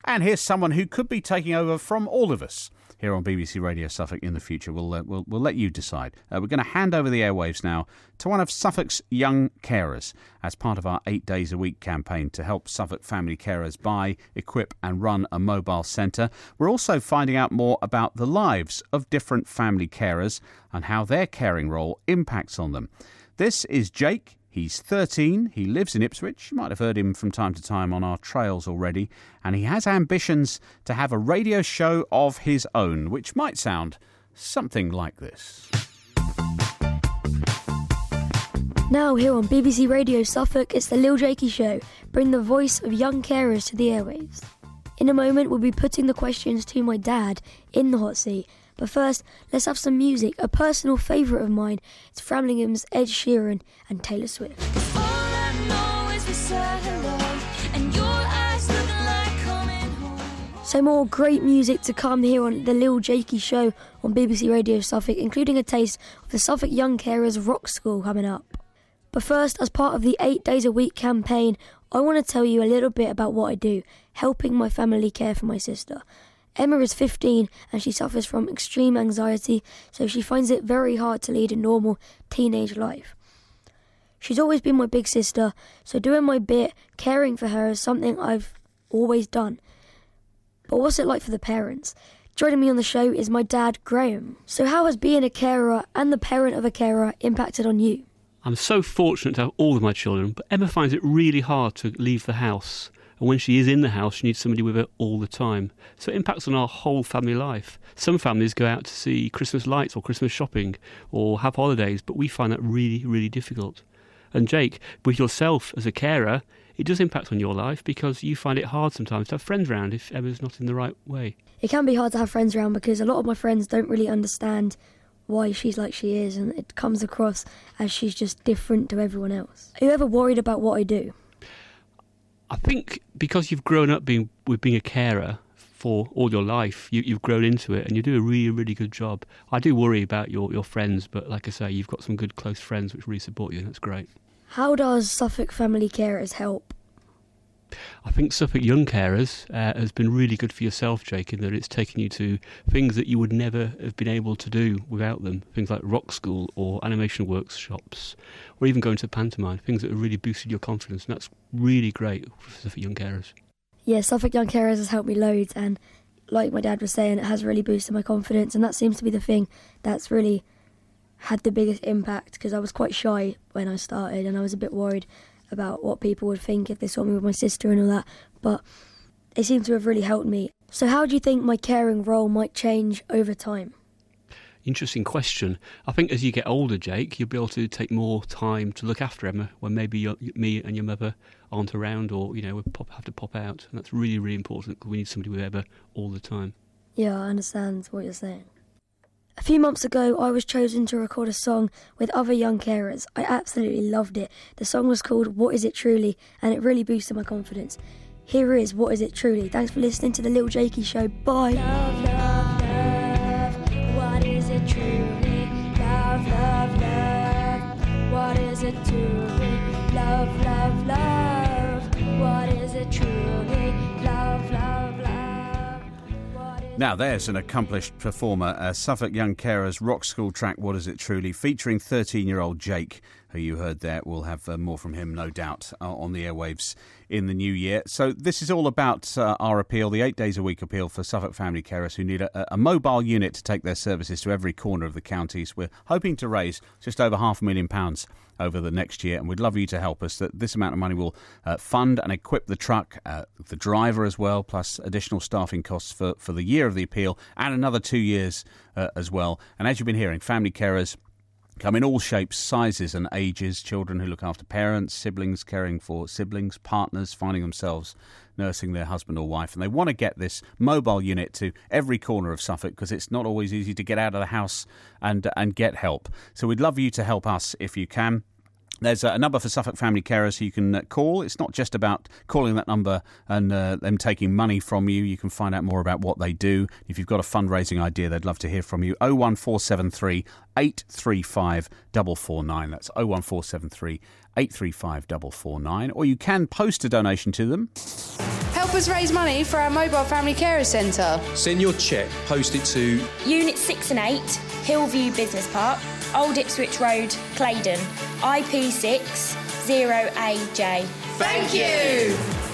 And here's someone who could be taking over from all of us here on BBC Radio Suffolk in the future. We'll let you decide. We're going to hand over the airwaves now to one of Suffolk's young carers as part of our 8 days a week campaign to help Suffolk family carers buy, equip and run a mobile centre. We're also finding out more about the lives of different family carers and how their caring role impacts on them. This is Jake. He's 13, he lives in Ipswich, you might have heard him from time to time on our trails already, and he has ambitions to have a radio show of his own, which might sound something like this. Now here on BBC Radio Suffolk, it's the Lil Jakey Show, bring the voice of young carers to the airwaves. In a moment we'll be putting the questions to my dad in the hot seat. But first, let's have some music. A personal favourite of mine is Framlingham's Ed Sheeran and Taylor Swift. All I know is we said hello, and your eyes look like coming home. So more great music to come here on the Lil Jakey Show on BBC Radio Suffolk, including a taste of the Suffolk Young Carers Rock School coming up. But first, as part of the 8 days a week campaign, I want to tell you a little bit about what I do, helping my family care for my sister. Emma is 15 and she suffers from extreme anxiety, so she finds it very hard to lead a normal teenage life. She's always been my big sister, so doing my bit, caring for her is something I've always done. But what's it like for the parents? Joining me on the show is my dad, Graham. So how has being a carer and the parent of a carer impacted on you? I'm so fortunate to have all of my children, but Emma finds it really hard to leave the house. And when she is in the house, she needs somebody with her all the time. So it impacts on our whole family life. Some families go out to see Christmas lights or Christmas shopping or have holidays, but we find that really, really difficult. And Jake, with yourself as a carer, it does impact on your life because you find it hard sometimes to have friends around if Emma's not in the right way. It can be hard to have friends around because a lot of my friends don't really understand why she's like she is, and it comes across as she's just different to everyone else. Are you ever worried about what I do? I think because you've grown up being a carer for all your life, you've grown into it and you do a really, really good job. I do worry about your friends, but like I say, you've got some good close friends which really support you, and that's great. How does Suffolk Family Carers help? I think Suffolk Young Carers has been really good for yourself, Jake, in that it's taken you to things that you would never have been able to do without them. Things like rock school or animation workshops, or even going to pantomime, things that have really boosted your confidence, and that's really great for Suffolk Young Carers. Yeah, Suffolk Young Carers has helped me loads, and like my dad was saying, it has really boosted my confidence, and that seems to be the thing that's really had the biggest impact, because I was quite shy when I started, and I was a bit worried about what people would think if they saw me with my sister and all that, but it seems to have really helped me. So how do you think my caring role might change over time? Interesting question. I think as you get older, Jake, you'll be able to take more time to look after Emma when maybe me and your mother aren't around, or we have to pop out, and that's really, really important because we need somebody with Emma all the time. Yeah, I understand what you're saying. A few months ago, I was chosen to record a song with other young carers. I absolutely loved it. The song was called What Is It Truly, and it really boosted my confidence. Here is What Is It Truly. Thanks for listening to The Lil Jakey Show. Bye. Love, love, love, what is it truly? Love, love, love, what is it truly? Love, love, love, what is it truly? Love, love, love. Now there's an accomplished performer, Suffolk Young Carers Rock School track, What Is It Truly, featuring 13-year-old Jake, who you heard there. We'll have more from him, no doubt, on the airwaves in the new year. So this is all about our appeal, the 8 days a week appeal for Suffolk family carers who need a mobile unit to take their services to every corner of the counties. We're hoping to raise just over £500,000 over the next year, and we'd love you to help us. That this amount of money will fund and equip the truck, the driver as well, plus additional staffing costs for the year of the appeal and another 2 years as well. And as you've been hearing, family carers come in all shapes, sizes and ages. Children who look after parents, siblings caring for siblings, partners finding themselves nursing their husband or wife. And they want to get this mobile unit to every corner of Suffolk because it's not always easy to get out of the house and get help. So we'd love you to help us if you can. There's a number for Suffolk Family Carers who you can call. It's not just about calling that number and them taking money from you. You can find out more about what they do. If you've got a fundraising idea, they'd love to hear from you. 01473 835 449. That's 01473 835 449. Or you can post a donation to them. Help us raise money for our Mobile Family Carers Centre. Send your cheque, post it to Unit 6 and 8, Hillview Business Park, Old Ipswich Road, Claydon, IP6 0AJ. Thank you!